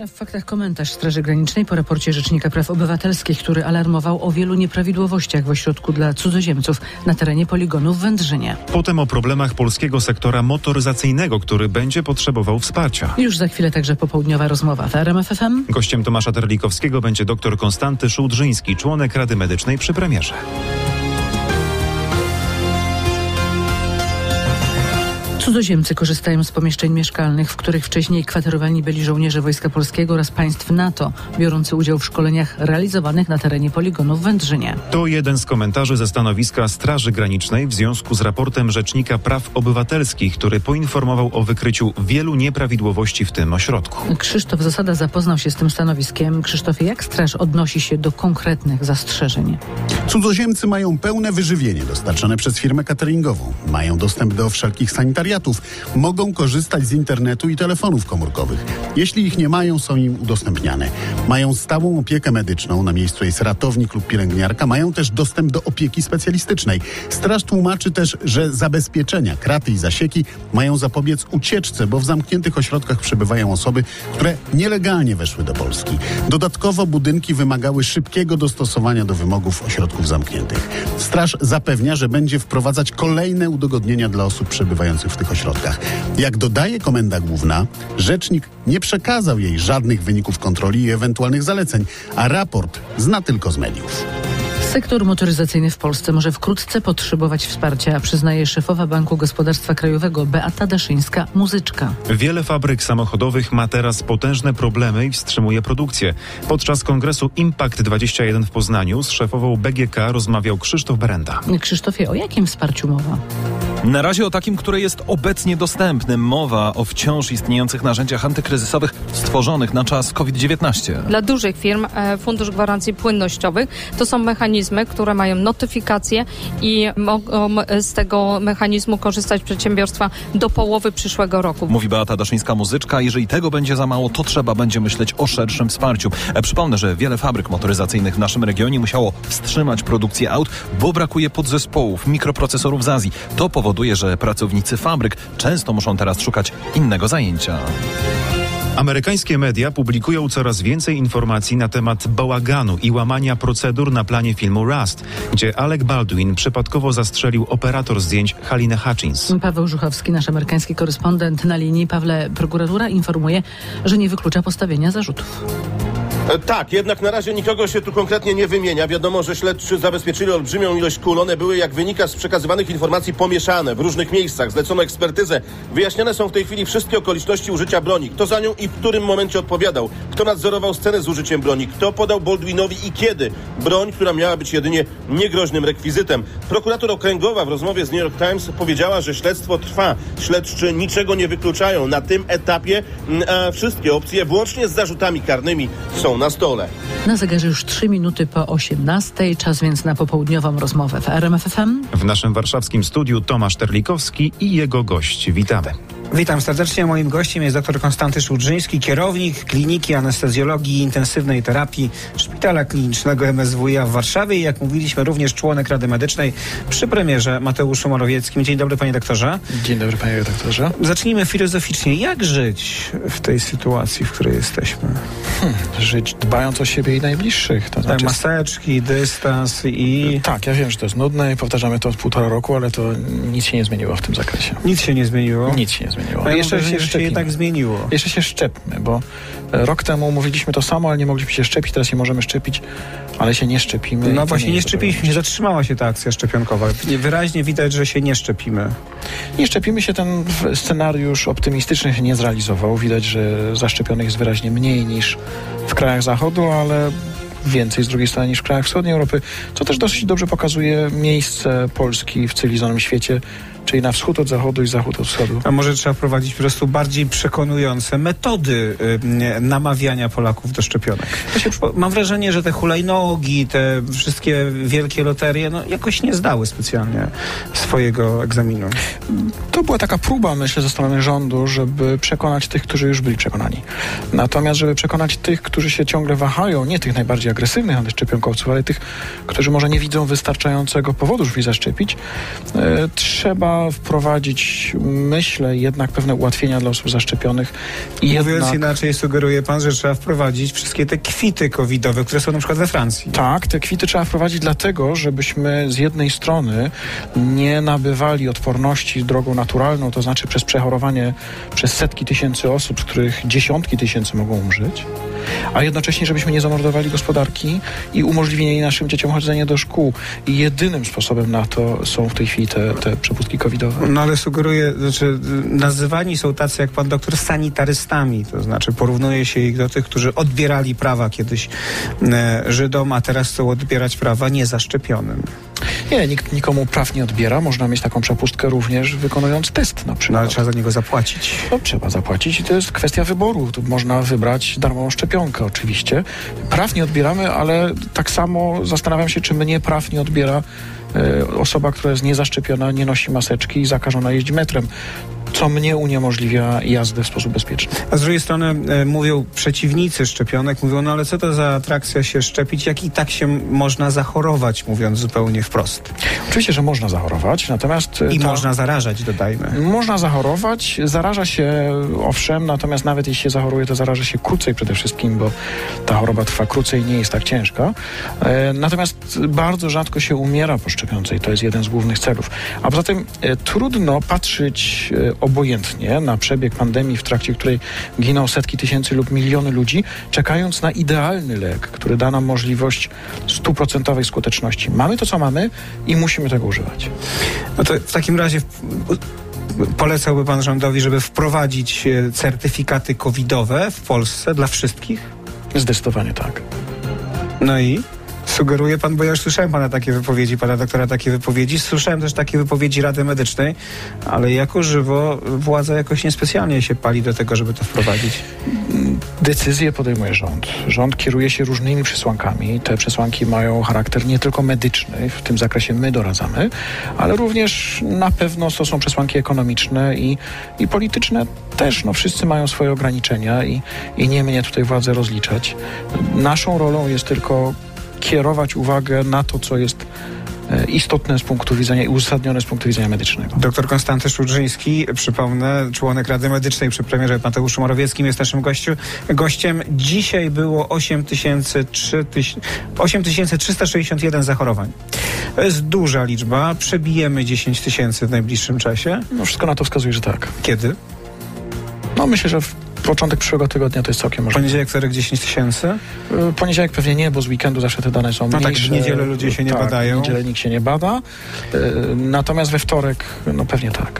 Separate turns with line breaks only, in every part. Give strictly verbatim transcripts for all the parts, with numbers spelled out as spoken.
W faktach komentarz Straży Granicznej po raporcie Rzecznika Praw Obywatelskich, który alarmował o wielu nieprawidłowościach w ośrodku dla cudzoziemców na terenie poligonu w Wędrzynie.
Potem o problemach polskiego sektora motoryzacyjnego, który będzie potrzebował wsparcia.
Już za chwilę także popołudniowa rozmowa w R M F F M.
Gościem Tomasza Terlikowskiego będzie dr Konstanty Szułdrzyński, członek Rady Medycznej przy premierze.
Cudzoziemcy korzystają z pomieszczeń mieszkalnych, w których wcześniej kwaterowani byli żołnierze Wojska Polskiego oraz państw NATO, biorący udział w szkoleniach realizowanych na terenie poligonu w Wędrzynie.
To jeden z komentarzy ze stanowiska Straży Granicznej w związku z raportem Rzecznika Praw Obywatelskich, który poinformował o wykryciu wielu nieprawidłowości w tym ośrodku.
Krzysztof Zasada zapoznał się z tym stanowiskiem. Krzysztofie, jak straż odnosi się do konkretnych zastrzeżeń?
Cudzoziemcy mają pełne wyżywienie dostarczane przez firmę cateringową. Mają dostęp do wszelkich sanitariatów. Mogą korzystać z internetu i telefonów komórkowych. Jeśli ich nie mają, są im udostępniane. Mają stałą opiekę medyczną, na miejscu jest ratownik lub pielęgniarka. Mają też dostęp do opieki specjalistycznej. Straż tłumaczy też, że zabezpieczenia, kraty i zasieki mają zapobiec ucieczce, bo w zamkniętych ośrodkach przebywają osoby, które nielegalnie weszły do Polski. Dodatkowo budynki wymagały szybkiego dostosowania do wymogów ośrodków zamkniętych. Straż zapewnia, że będzie wprowadzać kolejne udogodnienia dla osób przebywających w tych ośrodkach. Jak dodaje Komenda Główna, rzecznik nie przekazał jej żadnych wyników kontroli i ewentualnych zaleceń, a raport zna tylko z mediów.
Sektor motoryzacyjny w Polsce może wkrótce potrzebować wsparcia, przyznaje szefowa Banku Gospodarstwa Krajowego Beata Daszyńska-Muzyczka.
Wiele fabryk samochodowych ma teraz potężne problemy i wstrzymuje produkcję. Podczas kongresu Impact dwadzieścia jeden w Poznaniu z szefową B G K rozmawiał Krzysztof Berenda.
Krzysztofie, o jakim wsparciu mowa?
Na razie o takim, które jest obecnie dostępne. Mowa o wciąż istniejących narzędziach antykryzysowych stworzonych na czas COVID dziewiętnaście.
Dla dużych firm Fundusz Gwarancji Płynnościowych to są mechanizmy, które mają notyfikację i mogą z tego mechanizmu korzystać przedsiębiorstwa do połowy przyszłego roku.
Mówi Beata Daszyńska-Muzyczka. Jeżeli tego będzie za mało, to trzeba będzie myśleć o szerszym wsparciu. E, przypomnę, że wiele fabryk motoryzacyjnych w naszym regionie musiało wstrzymać produkcję aut, bo brakuje podzespołów, mikroprocesorów z Azji. To powoduje, że pracownicy fabryk często muszą teraz szukać innego zajęcia.
Amerykańskie media publikują coraz więcej informacji na temat bałaganu i łamania procedur na planie filmu Rust, gdzie Alec Baldwin przypadkowo zastrzelił operator zdjęć Halinę Hutchins.
Paweł Żuchowski, nasz amerykański korespondent na linii. Pawle, prokuratura informuje, że nie wyklucza postawienia zarzutów.
Tak, jednak na razie nikogo się tu konkretnie nie wymienia. Wiadomo, że śledczy zabezpieczyli olbrzymią ilość kul. One były, jak wynika z przekazywanych informacji, pomieszane w różnych miejscach. Zlecono ekspertyzę. Wyjaśniane są w tej chwili wszystkie okoliczności użycia broni. Kto za nią i w którym momencie odpowiadał. Kto nadzorował scenę z użyciem broni. Kto podał Baldwinowi i kiedy broń, która miała być jedynie niegroźnym rekwizytem. Prokurator okręgowa w rozmowie z New York Times powiedziała, że śledztwo trwa. Śledczy niczego nie wykluczają. Na tym etapie a wszystkie opcje, włącznie z zarzutami karnymi, są na stole.
Na zegarze już trzy minuty po osiemnastej. Czas więc na popołudniową rozmowę w R M F F M.
W naszym warszawskim studiu Tomasz Terlikowski i jego gość. Witamy.
Witam serdecznie. Moim gościem jest dr Konstanty Szułdrzyński, kierownik Kliniki Anestezjologii i Intensywnej Terapii Szpitala Klinicznego M S W i A w Warszawie i, jak mówiliśmy, również członek Rady Medycznej przy premierze Mateuszu Morawieckim. Dzień dobry, panie doktorze.
Dzień dobry, panie redaktorze.
Zacznijmy filozoficznie. Jak żyć w tej sytuacji, w której jesteśmy?
Hmm, żyć dbając o siebie i najbliższych. To
tak,
znaczy...
maseczki, dystans i...
Tak, ja wiem, że to jest nudne i powtarzamy to od półtora roku, ale to nic się nie zmieniło w tym zakresie.
Nic się nie zmieniło?
Nic się nie zmieniło.
A jeszcze się, się jednak zmieniło.
Jeszcze się szczepmy, bo rok temu mówiliśmy to samo, ale nie mogliśmy się szczepić, teraz się możemy szczepić, ale się nie szczepimy.
No właśnie, nie, nie szczepiliśmy się, zatrzymała się ta akcja szczepionkowa. Wyraźnie widać, że się nie szczepimy.
Nie szczepimy się, ten scenariusz optymistyczny się nie zrealizował. Widać, że zaszczepionych jest wyraźnie mniej niż w krajach Zachodu, ale więcej z drugiej strony niż w krajach wschodniej Europy, co też dosyć dobrze pokazuje miejsce Polski w cywilizowanym świecie, czyli na wschód od zachodu i zachód od wschodu.
A może trzeba prowadzić po prostu bardziej przekonujące metody y, namawiania Polaków do szczepionek? Mam wrażenie, że te hulajnogi, te wszystkie wielkie loterie, no jakoś nie zdały specjalnie swojego egzaminu.
To była taka próba, myślę, ze strony rządu, żeby przekonać tych, którzy już byli przekonani. Natomiast, żeby przekonać tych, którzy się ciągle wahają, nie tych najbardziej agresywnych antyszczepionkowców, ale tych, którzy może nie widzą wystarczającego powodu, żeby się zaszczepić, y, trzeba trzeba wprowadzić, myślę, jednak pewne ułatwienia dla osób zaszczepionych. I
Mówiąc
jednak...
inaczej, sugeruje pan, że trzeba wprowadzić wszystkie te kwity covidowe, które są na przykład we Francji.
Tak, te kwity trzeba wprowadzić dlatego, żebyśmy z jednej strony nie nabywali odporności drogą naturalną, to znaczy przez przechorowanie przez setki tysięcy osób, z których dziesiątki tysięcy mogą umrzeć, a jednocześnie, żebyśmy nie zamordowali gospodarki i umożliwili naszym dzieciom chodzenie do szkół. I jedynym sposobem na to są w tej chwili te, te przepustki covidowe.
No ale sugeruje, znaczy nazywani są tacy jak pan doktor sanitarystami, to znaczy porównuje się ich do tych, którzy odbierali prawa kiedyś e, Żydom, a teraz chcą odbierać prawa niezaszczepionym.
Nie, nikt nikomu praw nie odbiera. Można mieć taką przepustkę również wykonując test na przykład.
No ale trzeba za niego zapłacić.
No, trzeba zapłacić i to jest kwestia wyboru. Tu można wybrać darmową szczepionkę oczywiście. Praw nie odbieramy, ale tak samo zastanawiam się, czy mnie praw nie odbiera e, osoba, która jest niezaszczepiona, nie nosi maseczki i zakażona jeździ metrem, co mnie uniemożliwia jazdę w sposób bezpieczny.
A z drugiej strony e, mówią przeciwnicy szczepionek, mówią, no ale co to za atrakcja się szczepić, jak i tak się można zachorować, mówiąc zupełnie wprost.
Oczywiście, że można zachorować, natomiast...
I
ta...
można zarażać, dodajmy.
Można zachorować, zaraża się owszem, natomiast nawet jeśli się zachoruje, to zaraża się krócej przede wszystkim, bo ta choroba trwa krócej, nie jest tak ciężka. E, natomiast bardzo rzadko się umiera po szczepionce i to jest jeden z głównych celów. A poza tym e, trudno patrzeć e, obojętnie na przebieg pandemii, w trakcie której giną setki tysięcy lub miliony ludzi, czekając na idealny lek, który da nam możliwość stuprocentowej skuteczności. Mamy to, co mamy i musimy tego używać.
No to w takim razie polecałby pan rządowi, żeby wprowadzić certyfikaty covidowe w Polsce dla wszystkich?
Zdecydowanie tak.
No i? Sugeruje pan, bo ja już słyszałem pana takie wypowiedzi, pana doktora takie wypowiedzi, słyszałem też takie wypowiedzi Rady Medycznej, ale jako żywo władza jakoś niespecjalnie się pali do tego, żeby to wprowadzić.
Decyzje podejmuje rząd. Rząd kieruje się różnymi przesłankami. Te przesłanki mają charakter nie tylko medyczny, w tym zakresie my doradzamy, ale również na pewno to są przesłanki ekonomiczne i, i polityczne też. No, wszyscy mają swoje ograniczenia i, i nie mnie tutaj władzę rozliczać. Naszą rolą jest tylko kierować uwagę na to, co jest istotne z punktu widzenia i uzasadnione z punktu widzenia medycznego.
Doktor Konstanty Szudrzyński, przypomnę, członek Rady Medycznej przy premierze Mateuszu Morawieckim jest naszym gościu, gościem. Dzisiaj było osiem tysięcy trzysta sześćdziesiąt jeden zachorowań. To jest duża liczba. Przebijemy dziesięć tysięcy w najbliższym czasie.
No wszystko na to wskazuje, że tak.
Kiedy?
No myślę, że w początek przyszłego tygodnia to jest całkiem możliwe.
Poniedziałek, wtorek dziesięć tysięcy?
Poniedziałek pewnie nie, bo z weekendu zawsze te dane są
no
mniejsze.
No tak, w niedzielę ludzie się nie
tak,
badają.
w niedzielę nikt się nie bada. Natomiast we wtorek, no pewnie tak.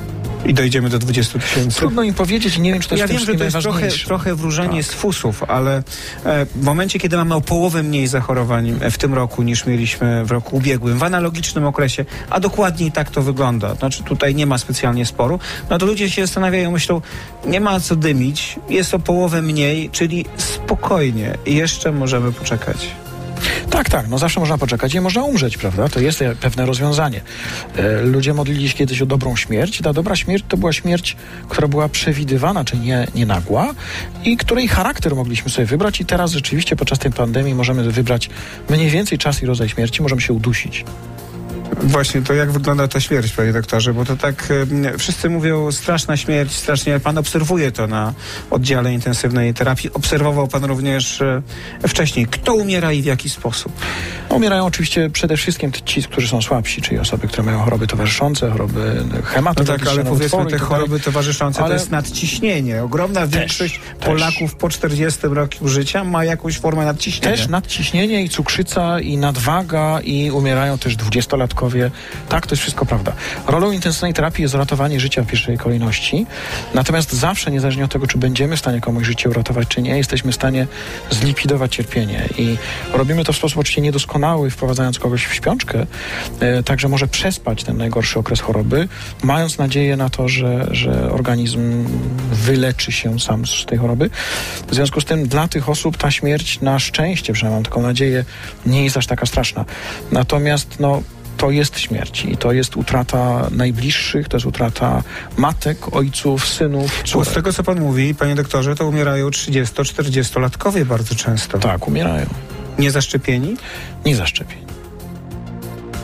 I dojdziemy do dwudziestu tysięcy.
Trudno im powiedzieć, nie wiem, czy to
ja
jest
wiem, że to jest trochę, trochę wróżenie
tak.
z fusów, ale e, w momencie, kiedy mamy o połowę mniej zachorowań w tym roku niż mieliśmy w roku ubiegłym, w analogicznym okresie, a dokładniej tak to wygląda, znaczy tutaj nie ma specjalnie sporu, no to ludzie się zastanawiają, myślą, nie ma co dymić, jest o połowę mniej, czyli spokojnie, jeszcze możemy poczekać.
Tak, tak, no zawsze można poczekać i można umrzeć, prawda? To jest pewne rozwiązanie. E, ludzie modlili się kiedyś o dobrą śmierć. Ta dobra śmierć to była śmierć, która była przewidywana, czy nie, nie nagła i której charakter mogliśmy sobie wybrać i teraz rzeczywiście podczas tej pandemii możemy wybrać mniej więcej czas i rodzaj śmierci, możemy się udusić.
Właśnie, to jak wygląda ta śmierć, panie doktorze? Bo to tak e, wszyscy mówią straszna śmierć, strasznie. Pan obserwuje to na oddziale intensywnej terapii. Obserwował pan również e, wcześniej. Kto umiera i w jaki sposób?
Umierają oczywiście przede wszystkim ci, którzy są słabsi, czyli osoby, które mają choroby towarzyszące, choroby hematologiczne.
No tak, ale powiedzmy te choroby
tak
towarzyszące ale... to jest nadciśnienie. Ogromna większość też, Polaków też. po czterdziestym roku życia ma jakąś formę nadciśnienia.
Też nadciśnienie i cukrzyca i nadwaga i umierają też dwudziestolatkowie. Tak, to jest wszystko prawda. Rolą intensywnej terapii jest ratowanie życia w pierwszej kolejności. Natomiast zawsze, niezależnie od tego, czy będziemy w stanie komuś życie uratować, czy nie, jesteśmy w stanie zlikwidować cierpienie. I robimy to w sposób oczywiście niedoskonały, wprowadzając kogoś w śpiączkę, e, tak, że może przespać ten najgorszy okres choroby, mając nadzieję na to, że, że organizm wyleczy się sam z tej choroby. W związku z tym dla tych osób ta śmierć, na szczęście, przynajmniej mam taką nadzieję, nie jest aż taka straszna. Natomiast, no, to jest śmierć i to jest utrata najbliższych, to jest utrata matek, ojców, synów, córek.
Z tego, co pan mówi, panie doktorze, to umierają trzydziesto-czterdziestolatkowie bardzo często.
Tak, umierają.
Niezaszczepieni?
Niezaszczepieni.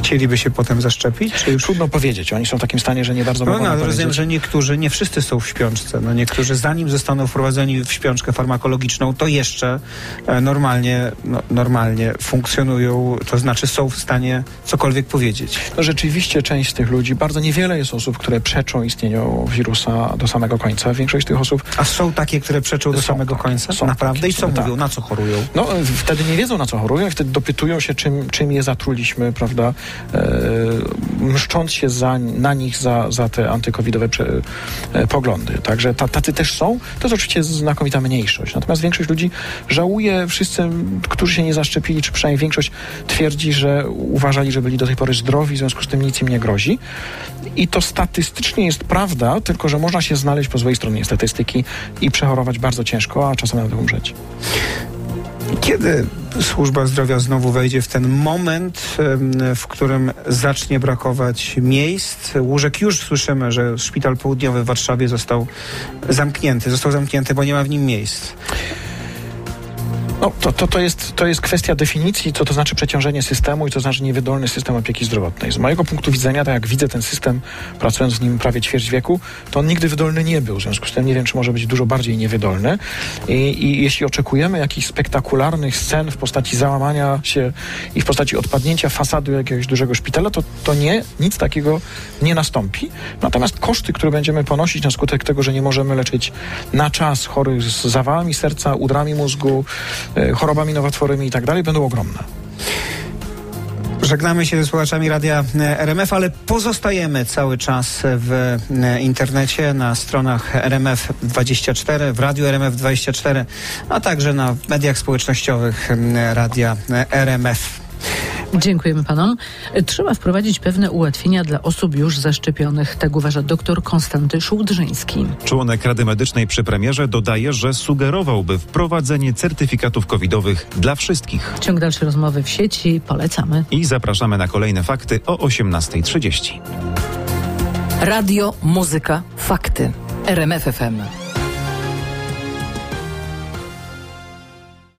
Chcieliby się potem zaszczepić? Czy już...
Trudno powiedzieć. Oni są w takim stanie, że nie bardzo
no,
mogą
no, ale
powiedzieć.
rozumiem, że niektórzy, nie wszyscy są w śpiączce. No, niektórzy zanim zostaną wprowadzeni w śpiączkę farmakologiczną, to jeszcze e, normalnie, no, normalnie funkcjonują, to znaczy są w stanie cokolwiek powiedzieć.
No, rzeczywiście część z tych ludzi, bardzo niewiele jest osób, które przeczą istnieniu wirusa do samego końca. Większość tych osób...
A są takie, które przeczą do
są,
samego końca?
Są
Naprawdę?
takie,
I co
tak.
mówią? Na co chorują?
No, wtedy nie wiedzą, na co chorują i wtedy dopytują się, czym, czym je zatruliśmy, prawda, e, mszcząc się za, na nich za, za te antykowidowe prze, e, poglądy. Także ta, tacy też są. To jest oczywiście znakomita mniejszość. Natomiast większość ludzi żałuje, wszyscy, którzy się nie zaszczepili, czy przynajmniej większość twierdzi, że uważali, że byli do tej pory zdrowi, w związku z tym nic im nie grozi. I to statystycznie jest prawda, tylko że można się znaleźć po złej stronie statystyki i przechorować bardzo ciężko, a czasem nawet umrzeć.
Kiedy służba zdrowia znowu wejdzie w ten moment, w którym zacznie brakować miejsc? Łóżek już słyszymy, że szpital południowy w Warszawie został zamknięty. Został zamknięty, bo nie ma w nim miejsc.
No, to, to, to, jest, to jest kwestia definicji, co to znaczy przeciążenie systemu i co to znaczy niewydolny system opieki zdrowotnej. Z mojego punktu widzenia, tak jak widzę ten system, pracując w nim prawie ćwierć wieku, to on nigdy wydolny nie był. W związku z tym nie wiem, czy może być dużo bardziej niewydolny. I, i jeśli oczekujemy jakichś spektakularnych scen w postaci załamania się i w postaci odpadnięcia fasady jakiegoś dużego szpitala, to, to nie, nic takiego nie nastąpi. Natomiast koszty, które będziemy ponosić na skutek tego, że nie możemy leczyć na czas chorych z zawałami serca, udrami mózgu, chorobami nowotworowymi i tak dalej, będą ogromne.
Żegnamy się ze słuchaczami Radia R M F, ale pozostajemy cały czas w internecie, na stronach R M F dwadzieścia cztery, w Radiu R M F dwadzieścia cztery, a także na mediach społecznościowych Radia R M F.
Dziękujemy panom. Trzeba wprowadzić pewne ułatwienia dla osób już zaszczepionych, tak uważa dr Konstanty Szułdrzyński.
Członek Rady Medycznej przy premierze dodaje, że sugerowałby wprowadzenie certyfikatów covidowych dla wszystkich.
Ciąg dalszy rozmowy w sieci polecamy.
I zapraszamy na kolejne fakty o osiemnasta trzydzieści.
Radio, muzyka, fakty. R M F F M.